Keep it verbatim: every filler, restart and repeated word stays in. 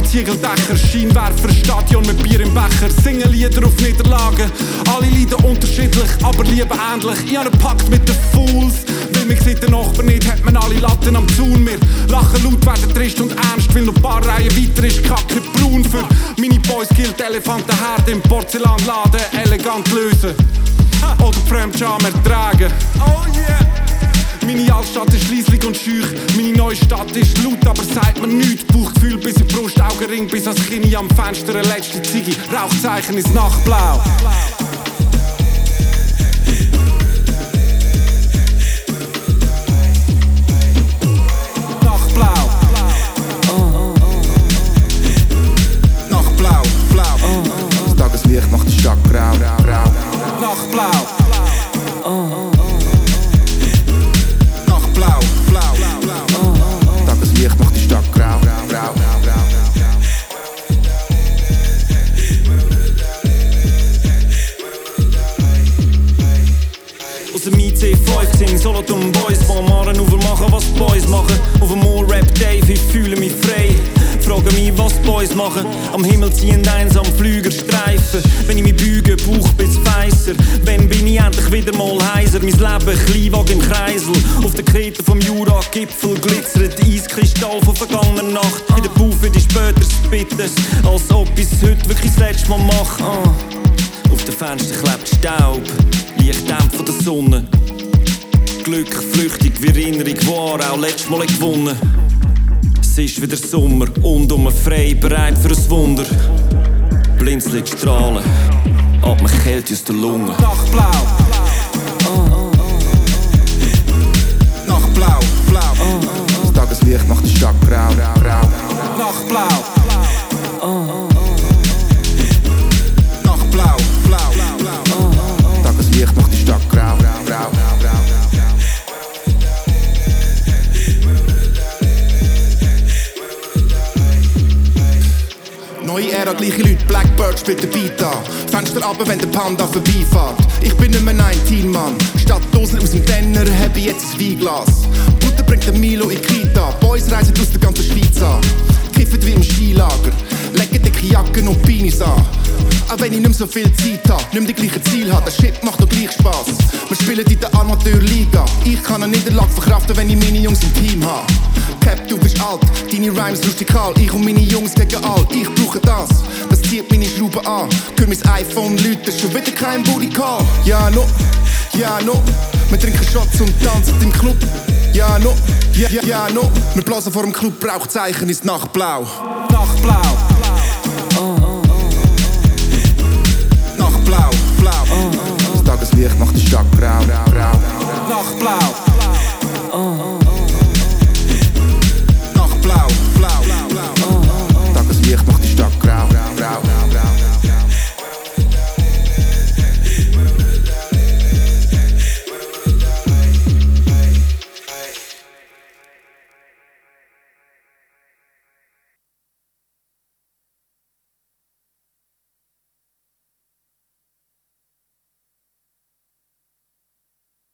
Ziegeldächer, Scheinwerfer, Stadion mit Bier im Becher. Singen Lieder auf Niederlagen, alle leiden unterschiedlich, aber lieben ähnlich. Ich habe einen Pakt mit den Fools, weil mich sieht der Nachbar nicht, hat man alle Latten am Zaun. Wir lachen laut, werden trist und ernst, weil noch ein paar Reihen weiter ist Kacke braun. Für meine Boys gilt Elefantenherd im Porzellanladen elegant lösen oder Fremdscham ertragen. Oh yeah! Meine Altstadt ist schliesslich und schüch, meine neue Stadt ist laut, aber sagt mir nichts. Bauchgefühl bis in die Brust, Augenring bis ans Kinn, am Fenster eine letzte Ziege, Rauchzeichen ins Nachtblau. Nachtblau. Nachtblau, blau. Das Tageslicht macht die Stadt grau, grau. Nachtblau. Tageslicht macht die Stadt grau, grau. Aus dem I C fünf sing Solothurn Boys, vom Aaren aufmachen, was die Boys machen. Auf dem Moor Rap Dave, ich fühle mich frei. Frage mich, was die Boys machen. Am Himmel ziehen einsam Flügerstreifen. Wenn ich mich büge, Bauch bis Feisser. Wenn bin ich endlich wieder mal heiser. Mein Leben, Kleinwagen im Kreisel. Auf der Kette vom Jura-Gipfel glitzert Eiskristall von vergangener Nacht. In der Bauch für die später Spitters, als ob ich es heute wirklich das letzte Mal mache. Ah. Auf den Fenstern klebt Staub, Lichtdämpf von der Sonne. Glück flüchtig wie Erinnerung, war auch letztes Mal gewonnen. Es ist wieder Sommer und um frei, bereit für ein Wunder. Blinzelt strahlen, atmen Kälte aus der Lunge. Nachtblau. Nachtblau, blau. Das Tageslicht macht die Stadt grau, grau. Nachtblau. Nachtblau, blau. Tageslicht macht die Stadt grau, grau. Neue Ära, gleiche Leute, Blackbird spielt den Beat an. Fenster runter, wenn der Panda vorbeifährt. Ich bin nicht mehr neunzehn, Mann. Statt Dosen aus dem Denner, hab ich jetzt ein Weinglas. Butter bringt den Milo in Kita. Boys reisen aus der ganzen Schweiz an. Kiffen wie im Skilager. Legen dicke Jacken und Beanies an. Auch wenn ich nicht mehr so viel Zeit hab, nicht mehr die gleichen Ziel hab, der Shit macht doch gleich Spass. Wir spielen in der Amateurliga. Ich kann eine Niederlage verkraften, wenn ich meine Jungs im Team hab. Cap, du bist alt, deine Rhymes rustikal. Ich und meine Jungs gegen all, ich brauche das. Das zieht meine Schrauben an. Hör mein iPhone läuten, schon wieder kein Booty Call. Ja, no, ja, no. Wir trinken Shots und tanzen im Club. Ja, no, ja, ja, ja, no. Wir blasen vor dem Club, Rauchzeichen ins Nachtblau. Nachtblau.